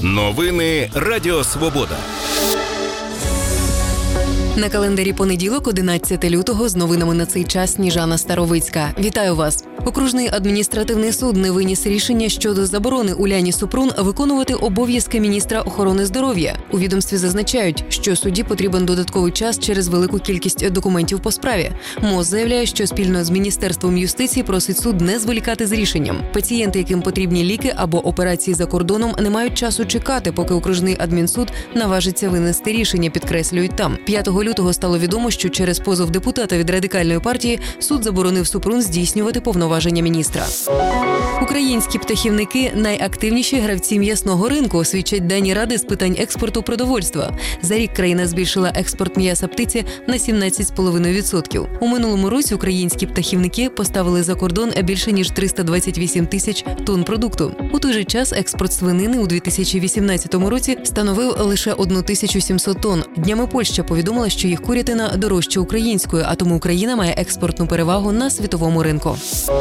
Новини Радіо Свобода. На календарі понеділок, 11 лютого, з новинами на цей час Сніжана Старовицька. Вітаю вас! Окружний адміністративний суд не виніс рішення щодо заборони Уляні Супрун виконувати обов'язки міністра охорони здоров'я. У відомстві зазначають, що судді потрібен додатковий час через велику кількість документів по справі. МОЗ заявляє, що спільно з Міністерством юстиції просить суд не зволікати з рішенням. Пацієнти, яким потрібні ліки або операції за кордоном, не мають часу чекати, поки окружний адмінсуд наважиться винести рішення, підкреслюють там. 5 лютого стало відомо, що через позов депутата від Радикальної партії суд заборонив Супрун здійснювати повноваження міністра. Українські птахівники – найактивніші гравці м'ясного ринку, свідчать дані Ради з питань експорту продовольства. За рік країна збільшила експорт м'яса птиці на 17,5%. У минулому році українські птахівники поставили за кордон більше ніж 328 тисяч тонн продукту. У той же час експорт свинини у 2018 році становив лише 1700 тонн. Днями Польща повідомила, що їх курятина дорожча української, а тому Україна має експортну перевагу на світовому ринку.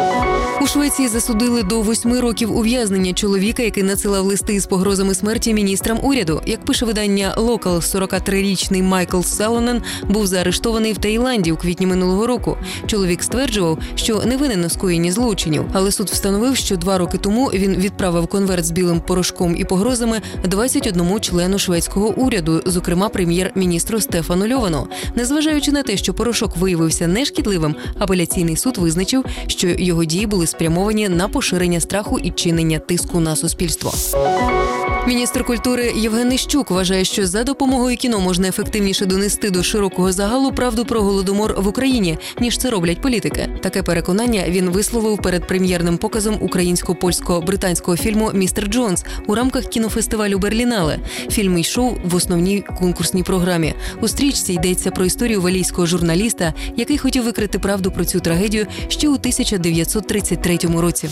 У Швеції засудили до 8 років ув'язнення чоловіка, який надсилав листи з погрозами смерті міністрам уряду. Як пише видання Local, 43-річний Майкл Салонен був заарештований в Таїланді у квітні минулого року. Чоловік стверджував, що не винен у скоєнні злочинів, але суд встановив, що 2 роки тому він відправив конверт з білим порошком і погрозами 21 члену шведського уряду, зокрема прем'єр-міністру Стефану Льовену. Незважаючи на те, що порошок виявився нешкідливим, апеляційний суд визначив, що його дії були спрямовані на поширення страху і чинення тиску на суспільство. Міністр культури Євген Нищук вважає, що за допомогою кіно можна ефективніше донести до широкого загалу правду про голодомор в Україні, ніж це роблять політики. Таке переконання він висловив перед прем'єрним показом українсько-польсько-британського фільму «Містер Джонс» у рамках кінофестивалю «Берлінале». Фільм йшов в основній конкурсній програмі. У стрічці йдеться про історію валійського журналіста, який хотів викрити правду про цю трагедію ще у 1933 році.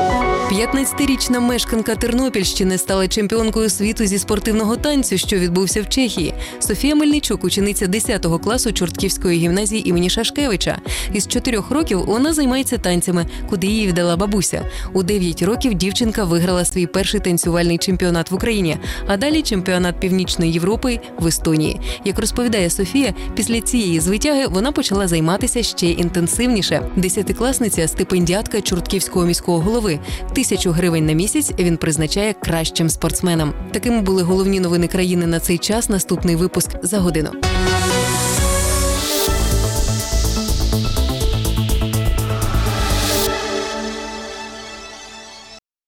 15-річна мешканка Тернопільщини стала чемпіонкою світу зі спортивного танцю, що відбувся в Чехії. Софія Мельничук – учениця 10 класу Чортківської гімназії імені Шашкевича. Із 4 років вона займається танцями, куди її віддала бабуся. У 9 років дівчинка виграла свій перший танцювальний чемпіонат в Україні, а далі чемпіонат Північної Європи в Естонії. Як розповідає Софія, після цієї звитяги вона почала займатися ще інтенсивніше. 10-класниця – стипендіатка Чортківського міського голови. 1000 гривень на місяць він призначає кращим спортсменам. Такими були головні новини країни на цей час. Наступний випуск за годину.